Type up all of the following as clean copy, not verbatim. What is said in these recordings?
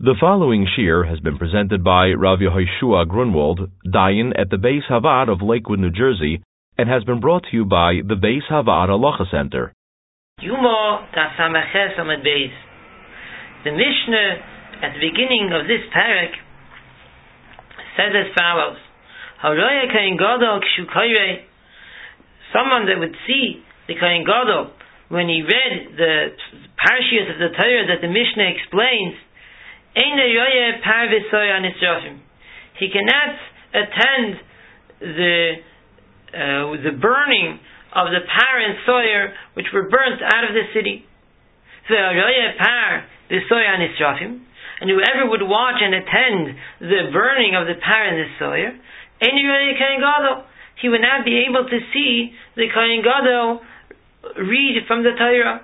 The following shir has been presented by Rav Yehoshua Grunwald, Dayan at the Beis Havad of Lakewood, New Jersey, and has been brought to you by the Beis Havad Halacha Center. Yumo Tasameches Amid Beis. The Mishnah at the beginning of this parak says as follows: Haroya Kohen Gadol Kshu Koyrei. Someone that would see the Kohen Gadol when he read the parashiyos of the Torah that the Mishnah explains. He cannot attend the burning of the par and soyer which were burnt out of the city. And whoever would watch and attend the burning of the par and the soyer, he would not be able to see the Kohen Gadol read from the Torah.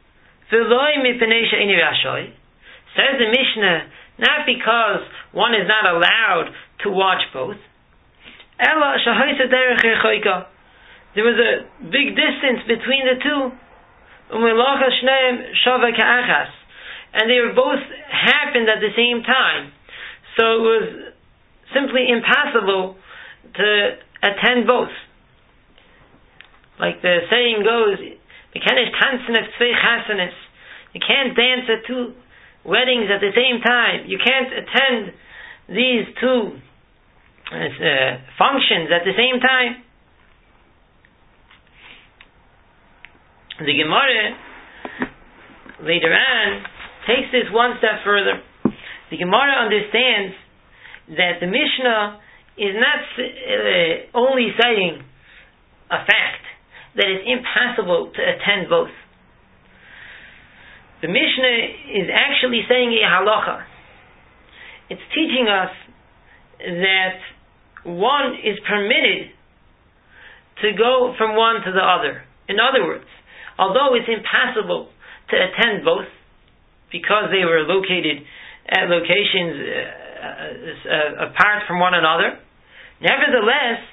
Says the Mishnah, not because one is not allowed to watch both. There was a big distance between the two. And they were both happened at the same time. So it was simply impossible to attend both. Like the saying goes, you can't dance at two weddings at the same time. You can't attend these two functions at the same time. The Gemara later on takes this one step further. The Gemara understands that the Mishnah is not only saying a fact that it's impossible to attend both. The Mishnah is actually saying a halacha. It's teaching us that one is permitted to go from one to the other. In other words, although it's impossible to attend both because they were located at locations apart from one another, nevertheless,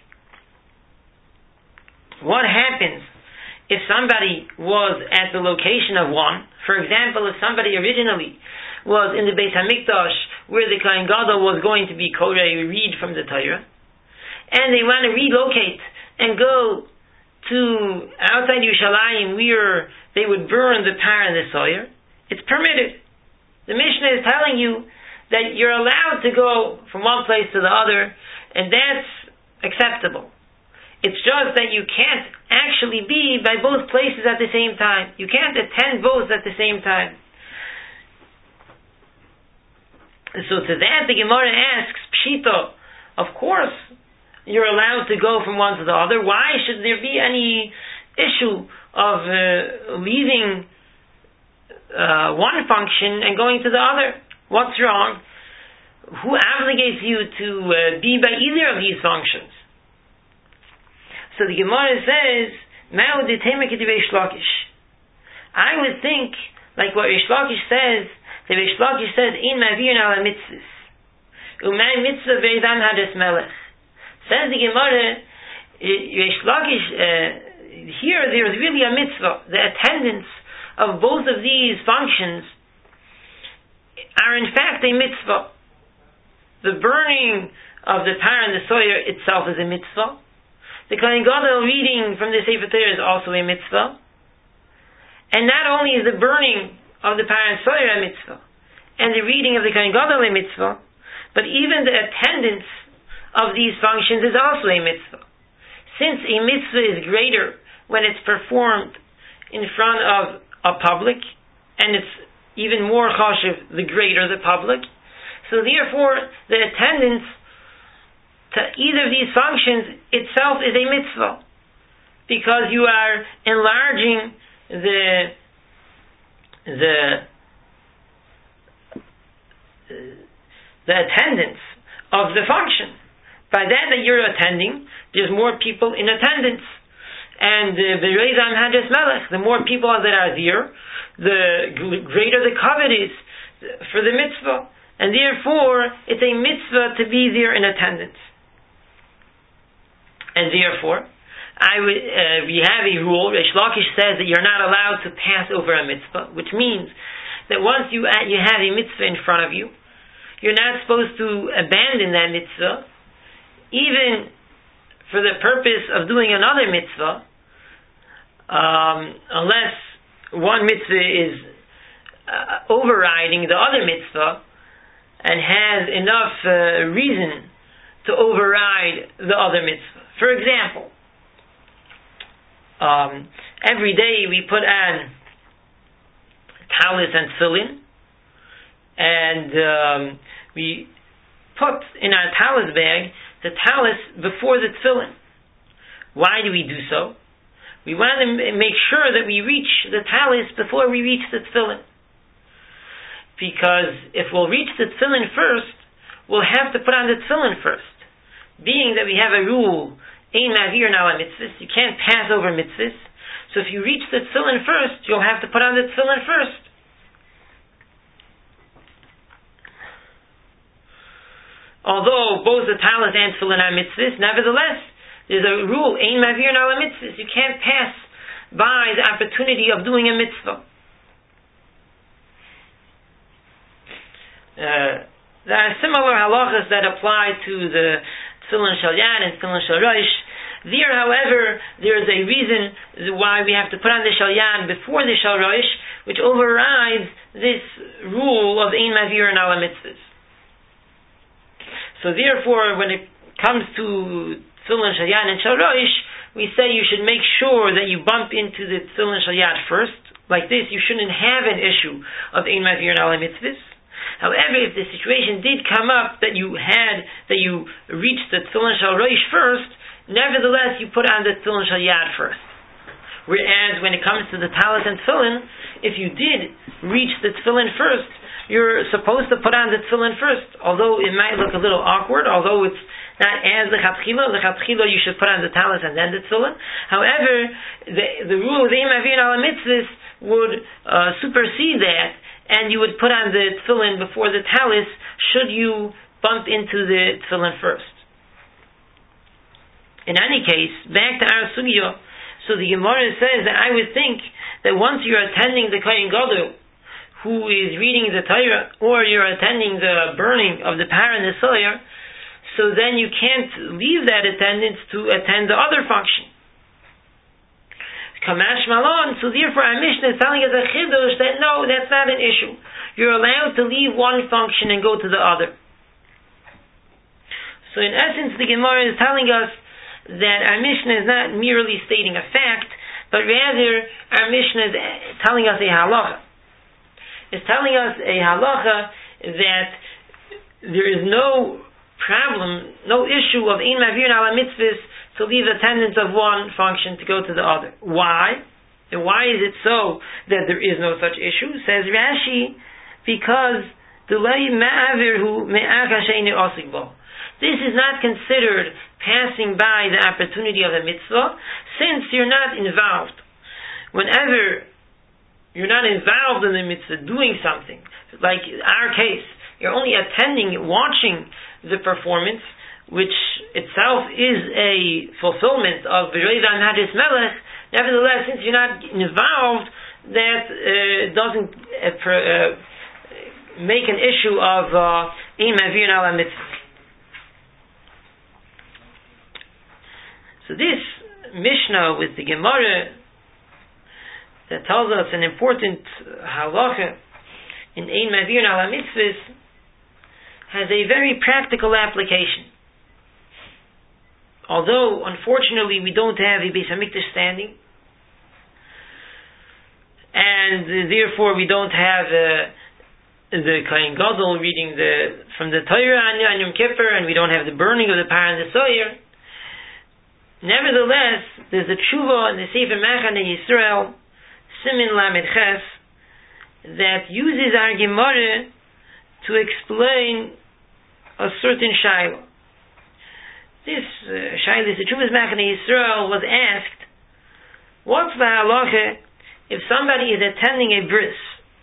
what happens if somebody was at the location of one? For example, if somebody originally was in the Beis Hamikdash where the Kohen Gadol was going to be Korei, read from the Torah, and they want to relocate and go to outside Yerushalayim where they would burn the par and the soyer, it's permitted. The Mishnah is telling you that you're allowed to go from one place to the other, and that's acceptable. It's just that you can't actually be by both places at the same time. You can't attend both at the same time. So to that the Gemara asks, Pshito, of course you're allowed to go from one to the other. Why should there be any issue of leaving one function and going to the other? What's wrong? Who obligates you to be by either of these functions? So the Gemara says, I would think, like what Rish Lakish says, the Rish Lakish says, in Mavir ala mitzvahs. Umay mitzvah ve'edan hades melech. Says the Gemara, Rish Lakish, here there is really a mitzvah. The attendance of both of these functions are in fact a mitzvah. The burning of the par and the soyer itself is a mitzvah. The Kohen Gadol reading from the Sefer Torah is also a mitzvah. And not only is the burning of the par and soyer a mitzvah, and the reading of the Kohen Gadol a mitzvah, but even the attendance of these functions is also a mitzvah. Since a mitzvah is greater when it's performed in front of a public, and it's even more chashuv the greater the public, so therefore the attendance to either of these functions itself is a mitzvah, because you are enlarging the attendance of the function. By that you're attending, there's more people in attendance. And the more people that are there, the greater the kavod is for the mitzvah. And therefore, it's a mitzvah to be there in attendance. And therefore, we have a rule. Rish Lakish says that you're not allowed to pass over a mitzvah, which means that once you have a mitzvah in front of you, you're not supposed to abandon that mitzvah, even for the purpose of doing another mitzvah, unless one mitzvah is overriding the other mitzvah and has enough reason to override the other mitzvah. For example, every day we put on talis and tefillin, and we put in our talis bag the talis before the tefillin. Why do we do so? We want to make sure that we reach the talis before we reach the tefillin. Because if we'll reach the tefillin first, we'll have to put on the tefillin first. Being that we have a rule, ein ma'avir ala mitzvahs, you can't pass over mitzvahs. So if you reach the tefillin first, you'll have to put on the tefillin first. Although both the talis and tefillin are mitzvahs, nevertheless, there's a rule, ein ma'avir ala mitzvahs. You can't pass by the opportunity of doing a mitzvah. There are similar halachas that apply to the tefillin shel yad and tefillin shel rosh. There, however, there is a reason why we have to put on the shel yad before the shel rosh, which overrides this rule of ein ma'avir ala mitzvahs. So therefore, when it comes to tefillin shel yad and shel rosh, we say you should make sure that you bump into the tefillin shel yad first. Like this, you shouldn't have an issue of ein ma'avir ala mitzvahs. However, if the situation did come up that you reached the tefillin shel rosh first, nevertheless you put on the tefillin shel yad first. Whereas when it comes to the talis and tefillin, if you did reach the tefillin first, you're supposed to put on the tefillin first. Although it might look a little awkward, although it's not as lechatchila you should put on the talis and then the tefillin. However, the rule of ein ma'avir ala mitzvahs would supersede that, and you would put on the tefillin before the talis should you bump into the tefillin first. In any case, back to our sugya, so the Gemara says that I would think that once you're attending the Kohen Gadol, who is reading the Torah, or you're attending the burning of the Parah and the Soyer, so then you can't leave that attendance to attend the other function. Kamash Malon, so therefore our Mishnah is telling us a chidush that no, that's not an issue. You're allowed to leave one function and go to the other. So in essence, the Gemara is telling us that our Mishnah is not merely stating a fact, but rather our Mishnah is telling us a halacha. It's telling us a halacha that there is no problem, no issue of ein ma'avir ala mitzvahs to leave attendance of one function to go to the other. Why? And why is it so that there is no such issue? Says Rashi, because this is not considered passing by the opportunity of a mitzvah, since you're not involved. Whenever you're not involved in the mitzvah, doing something, like our case, you're only attending, watching the performance, which itself is a fulfillment of V'rei Hadis Melech. Nevertheless, since you're not involved, that doesn't make an issue of ein ma'avir ala mitzvah. So this Mishnah with the Gemara that tells us an important halacha in ein ma'avir ala mitzvahs has a very practical application. Although, unfortunately, we don't have a Beis Hamikdash standing, and therefore we don't have the Kohen Gadol reading from the Torah on Yom Kippur, and we don't have the burning of the Parah and the Soyer. Nevertheless, there's a tshuva in the Sefer Machane Yisrael, Simin Lamed Ches, that uses our Gemara to explain a certain shayla. This shayla, the Tshuvas Machane Yisrael, was asked, what's the halacha if somebody is attending a bris,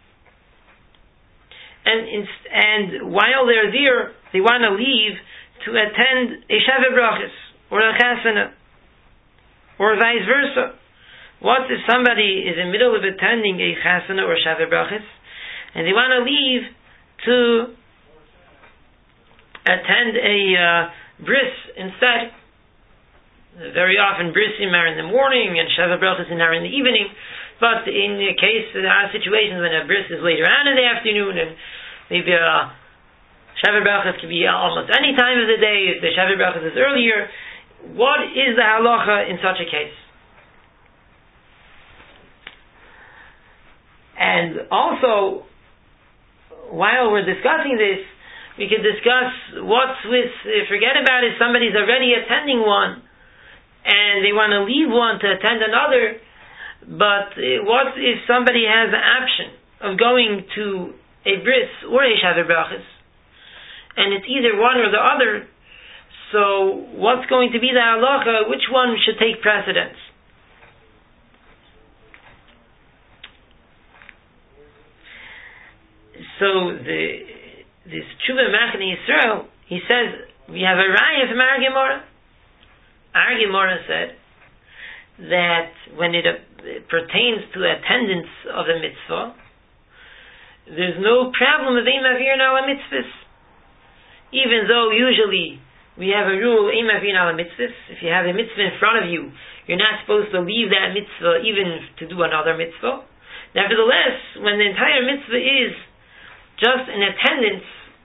and while they're there, they want to leave to attend a Shaveh Brachos, or a Chasana, or vice versa? What if somebody is in the middle of attending a Chasana or Shaveh Brachos, and they want to leave to attend a bris instead. Very often brisim are in the morning and Sheva Brachas are in the evening, but in the case there are situations when a bris is later on in the afternoon, and maybe a Sheva Brachas can be almost any time of the day if the Sheva Brachas is earlier. What is the halacha in such a case? And also, while we're discussing this, we can discuss what's with, forget about it, somebody's already attending one, and they want to leave one to attend another, but what if somebody has the option of going to a bris or a Sheva Brachas, and it's either one or the other, so what's going to be the halacha? Which one should take precedence? So this Tshuva Machne Yisrael, he says, we have a raya from our Gemara. Our Gemara said that when it pertains to attendance of a mitzvah, there's no problem with Eim Avir Nala Mitzvahs. Even though usually we have a rule, Eim Avir Nala Mitzvahs, if you have a mitzvah in front of you, you're not supposed to leave that mitzvah even to do another mitzvah. Nevertheless, when the entire mitzvah is just an attendance,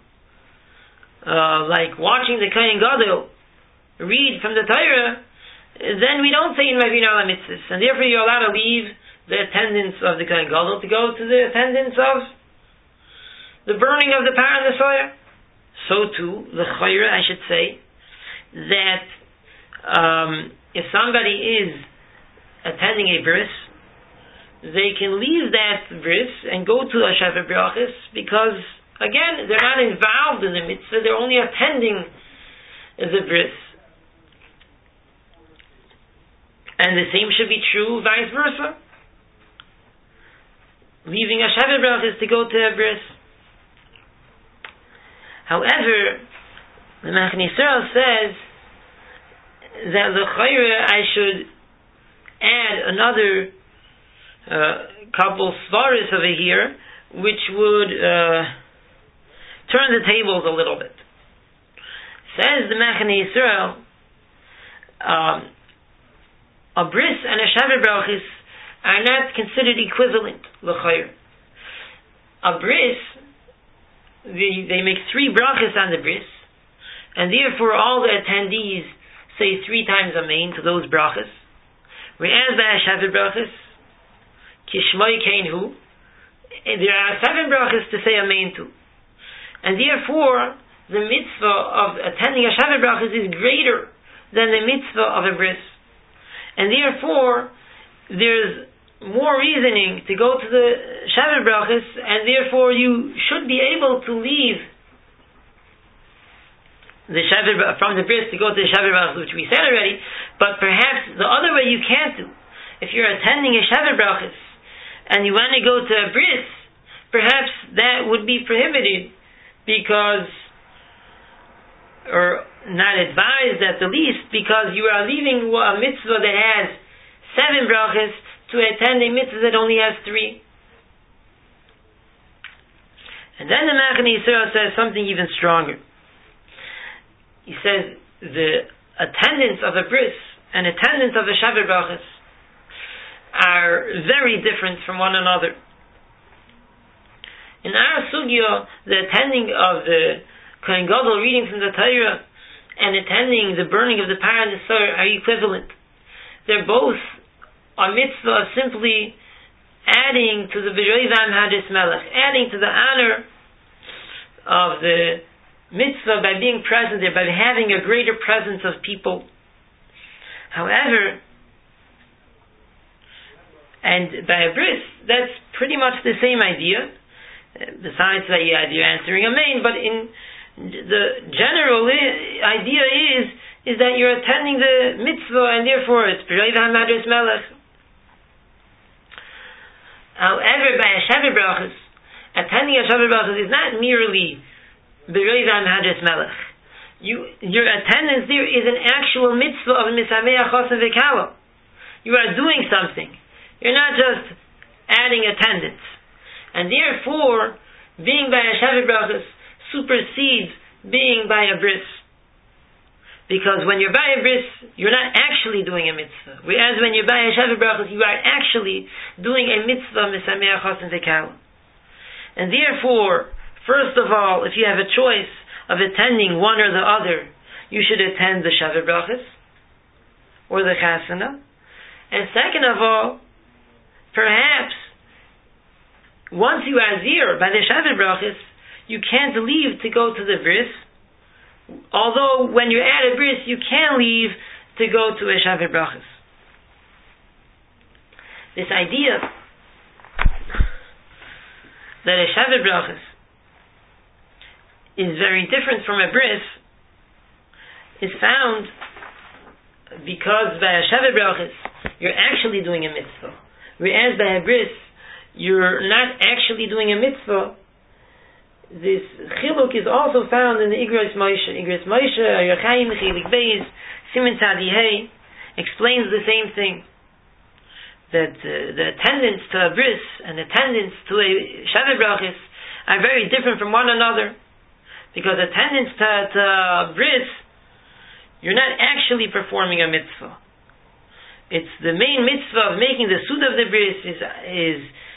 like watching the Kohen Gadol read from the Torah, then we don't say in Mavin ala mitzvahs, and therefore you're allowed to leave the attendance of the Kohen Gadol to go to the attendance of the burning of the Parah and the Soyer. So too, the Chayra, I should say, that if somebody is attending a bris, they can leave that bris and go to a Sheva Brachas, because again, they're not involved in the mitzvah, they're only attending the bris. And the same should be true vice versa. Leaving a Sheva Brachas to go to a bris. However, the Machne Yisrael says that l'chayra I should add another couple svaris over here, which would turn the tables a little bit. Says the Machne Yisrael, a bris and a Sheva Brachas are not considered equivalent, l'chayr. A bris, they make 3 brachas on the bris, and therefore all the attendees say 3 times amen to those brachas. Whereas by a Sheva Brachas, kishmoi keinhu, there are 7 brachas to say amen to. And therefore, the mitzvah of attending a Sheva Brachas is greater than the mitzvah of a bris. And therefore, there's more reasoning to go to the Sheva Brachas, and therefore you should be able to leave the Sheva from the bris to go to the Sheva Brachas, which we said already. But perhaps the other way you can't do. If you're attending a Sheva Brachas and you want to go to a bris, perhaps that would be prohibited, because, or not advised at the least, because you are leaving a mitzvah that has 7 brachas to attend a mitzvah that only has 3. And then the Machne Yisrael says something even stronger. He says the attendance of a bris and attendance of a Sheva Brachas are very different from one another. In our sugya, the attending of the Kohen Gadol reading from the Torah and attending the burning of the Parah and the Soyer are equivalent. They're both a mitzvah of simply adding to the B'roivam Hadis Melech, adding to the honor of the mitzvah by being present there, by having a greater presence of people. However, and by a bris, that's pretty much the same idea, besides that you're answering amen, but in the general idea is that you're attending the mitzvah, and therefore it's B'roivam Hadis Melech. However, by a Sheva Brachas, attending a Sheva Brachas is not merely B'roivam Hadis Melech. Your attendance there is an actual mitzvah of Misameach Chosen V'Kala. You are doing something. You're not just adding attendance. And therefore, being by a Sheva Brachas supersedes being by a bris. Because when you're by a bris, you're not actually doing a mitzvah. Whereas when you're by a Shavuot Brachos, you are actually doing a mitzvah Mesameach Chassan Tekala. And therefore, first of all, if you have a choice of attending one or the other, you should attend the Shavuot Brachos or the Chasana. And second of all, perhaps once you are there by the Shavuot Brachos, you can't leave to go to the bris. Although when you're at a bris, you can leave to go to a Shavuot Brachos. This idea that a Shavuot Brachos is very different from a bris is found because by a Shavuot Brachos you're actually doing a mitzvah, whereas by a bris you're not actually doing a mitzvah. This chiluk is also found in the Igros Moshe. Igros Moshe, Yochaim, Chilik Beis, Siman Tzadi Hey, explains the same thing. That the attendance to a bris and attendance to a Shavuot Brachos are very different from one another. Because attendance to a bris, you're not actually performing a mitzvah. It's the main mitzvah of making the sud of the bris is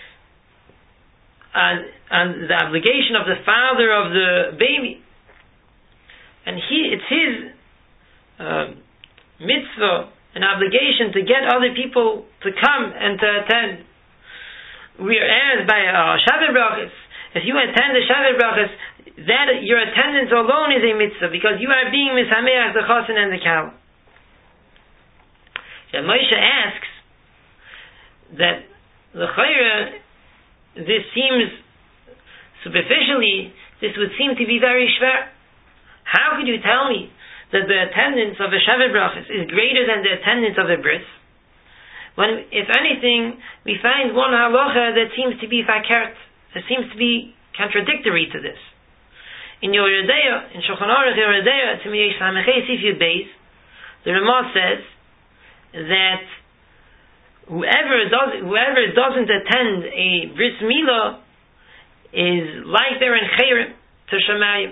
on the obligation of the father of the baby, and it's his mitzvah, an obligation to get other people to come and to attend. Whereas by Shavuot Brachos, if you attend the Shavuot Brachos, that your attendance alone is a mitzvah because you are being misameach the chassan and the cow. So Moshe asks that the chayra. This seems, superficially, this would seem to be very schwer. How could you tell me that the attendance of a Shavuot Brachos is greater than the attendance of a bris? When, if anything, we find one halacha that seems to be fakert, that seems to be contradictory to this. In Yoreh Deah, in Shulchan Aruch Yoreh Deah, it's in Yesh Samechei Sif Yud Beis, the Ramah says that whoever doesn't attend a bris milah is like they're in chayrim to Shemayim.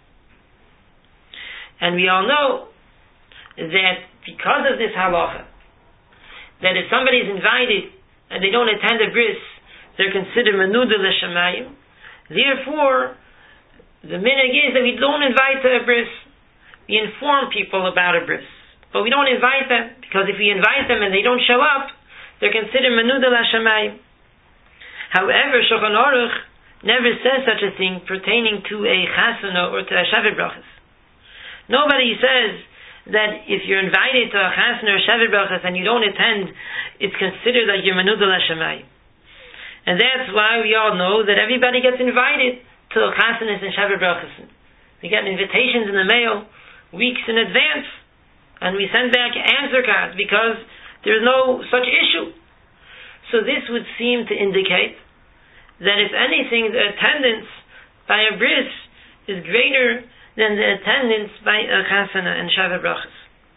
And we all know that because of this halacha, that if somebody is invited and they don't attend a bris, they're considered menuda l'Shemayim. Therefore, the minhag is that we don't invite to a bris. We inform people about a bris, but we don't invite them, because if we invite them and they don't show up, they're considered menuda l'Shemayim. However, Shulchan Aruch never says such a thing pertaining to a chasana or to a Shavuot Brachos. Nobody says that if you're invited to a chasana or Shavuot Brachos and you don't attend, it's considered like you're menuda l'Shemayim. And that's why we all know that everybody gets invited to chasanas and Shavuot Brachos. We get invitations in the mail weeks in advance, and we send back answer cards because there's no such issue. So this would seem to indicate that if anything, the attendance by a bris is greater than the attendance by a chasana and Shavuot Brachos.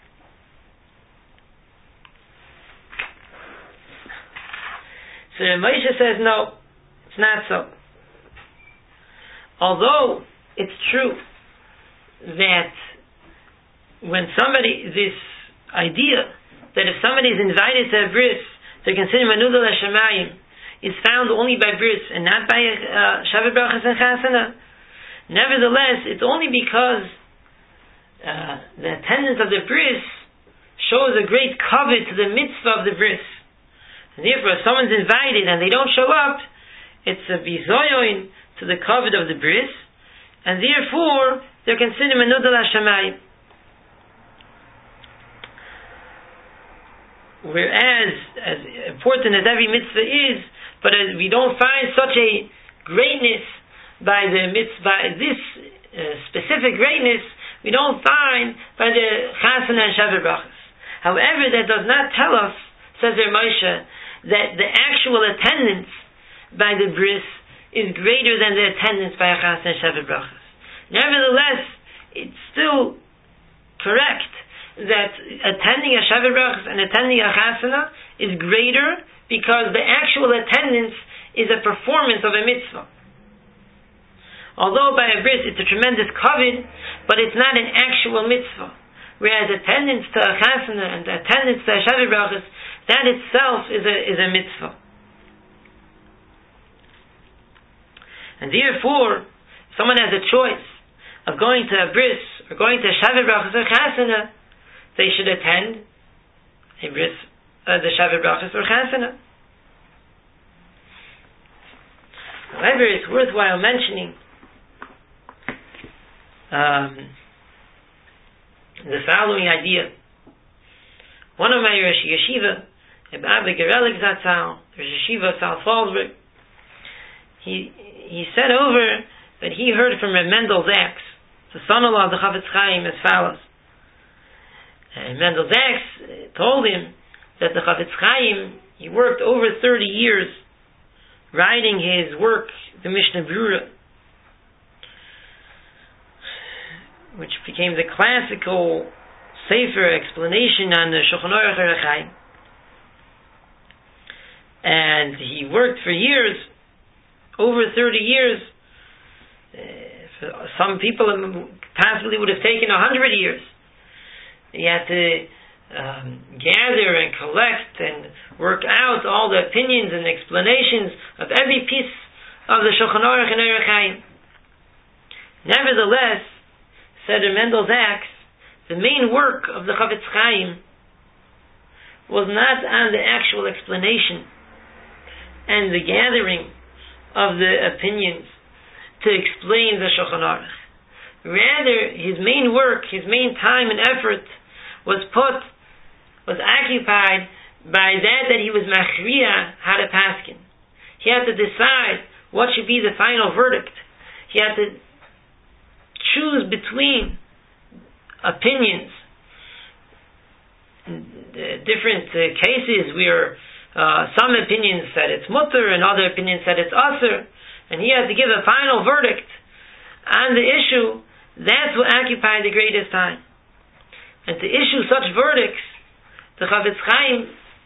So Moshe says no, it's not so. Although it's true that when this idea that if somebody is invited to a bris, they're considered menuda l'Shemayim, is found only by bris and not by Shavuot Brachos and chasana. Nevertheless, it's only because the attendance of the bris shows a great kavod to the mitzvah of the bris. And therefore, if someone's invited and they don't show up, it's a bizoyon to the kavod of the bris, and therefore they're considered menuda l'Shemayim. Whereas, as important as every mitzvah is, but as we don't find such a greatness by the mitzvah, by this specific greatness, we don't find by the chasana and Shavuot Brachos. However, that does not tell us, says Moshe, that the actual attendance by the bris is greater than the attendance by a chasana and Shavuot Brachos. Nevertheless, it's still correct that attending a Shavuot Brachos and attending a chasana is greater because the actual attendance is a performance of a mitzvah. although by a bris it's a tremendous kavod, but it's not an actual mitzvah. Whereas attendance to a chasana and attendance to a shavuot brachas, that itself is a mitzvah. And therefore, if someone has a choice of going to a bris or going to a shavuot brachas or chasana, they should attend a bris, the shavuot brachas or chasana. However, it's worthwhile mentioning the following idea. One of my Rosh Yeshiva, Abba Gerelik Zatzal, Rosh Yeshiva South Fallsburg, he said over that he heard from Reb Mendel Zaks, the son-in-law of the Chafetz Chaim, as follows. And Mendel Zaks told him that the Chafetz Chaim, he worked over 30 years writing his work, the Mishnah Brura, which became the classical Sefer explanation on the Shulchan Aruch Orach Chaim. And he worked for years, over 30 years. Some people possibly would have taken 100 years. He had to gather and collect and work out all the opinions and explanations of every piece of the Shulchan Aruch and Orach Chaim. Nevertheless, said Mendel Zaks, the main work of the Chafetz Chaim was not on the actual explanation and the gathering of the opinions to explain the Shulchan Aruch. Rather, his main work, his main time and effort was occupied by that he was machriya how to paskin. He had to decide what should be the final verdict. He had to choose between opinions, different cases where some opinions said it's mutter and other opinions said it's aser, and he had to give a final verdict on the issue. That's what occupied the greatest time. And to issue such verdicts, the Chafetz Chaim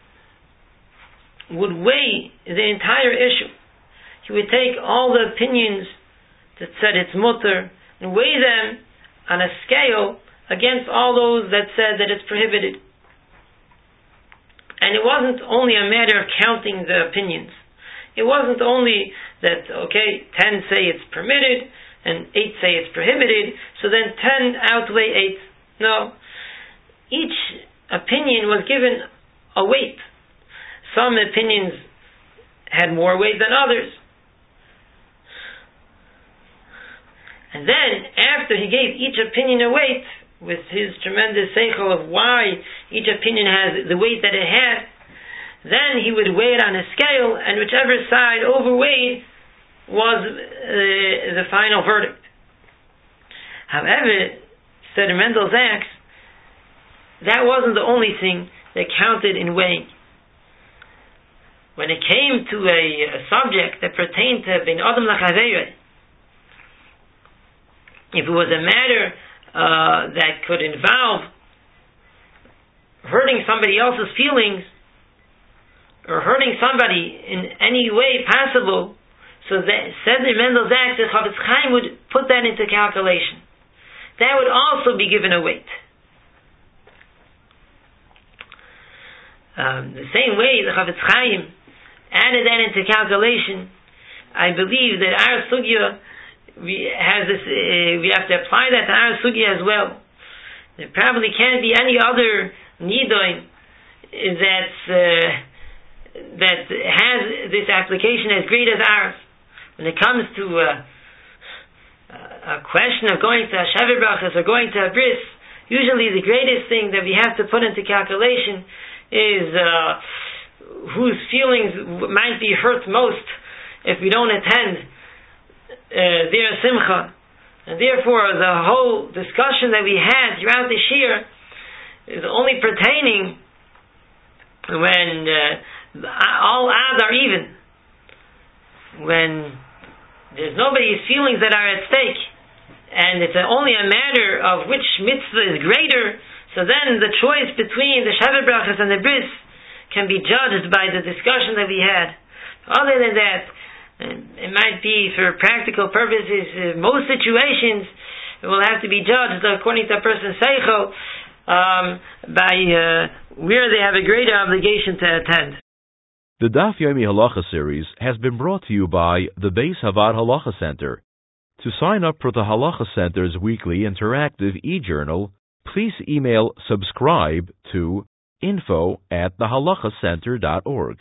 would weigh the entire issue. He would take all the opinions that said it's mutter and weigh them on a scale against all those that said that it's prohibited. And it wasn't only a matter of counting the opinions. It wasn't only that, 10 say it's permitted and 8 say it's prohibited, so then 10 outweigh 8. No. Each opinion was given a weight. Some opinions had more weight than others. And then, after he gave each opinion a weight, with his tremendous seichel of why each opinion has the weight that it had, then he would weigh it on a scale, and whichever side overweighed was the final verdict. However, said Mendel Zaks, that wasn't the only thing that counted in weighing. When it came to a subject that pertained to bin Adam Lachaveireh, if it was a matter that could involve hurting somebody else's feelings or hurting somebody in any way possible, so that said the Mendel Zaks, the Chafetz Chaim would put that into calculation. That would also be given a weight. The same way the Chafetz Chaim added that into calculation. I believe that our sugya, we have to apply that to our sugya as well. There probably can't be any other nidoin that has this application as great as ours. When it comes to a question of going to a shavuot brachas or going to a bris, usually the greatest thing that we have to put into calculation is whose feelings might be hurt most if we don't attend their simcha. And therefore the whole discussion that we had throughout this year is only pertaining when all odds are even, when there's nobody's feelings that are at stake, and it's only a matter of which mitzvah is greater. So then the choice between the shavuot brachas and the bris can be judged by the discussion that we had. Other than that, It might be for practical purposes. Most situations it will have to be judged according to a person's seichel by where they have a greater obligation to attend. The Daf Yomi Halacha series has been brought to you by the Beis Havad Halacha Center. To sign up for the Halacha Center's weekly interactive e-journal, please email subscribe to info@thehalachacenter.org.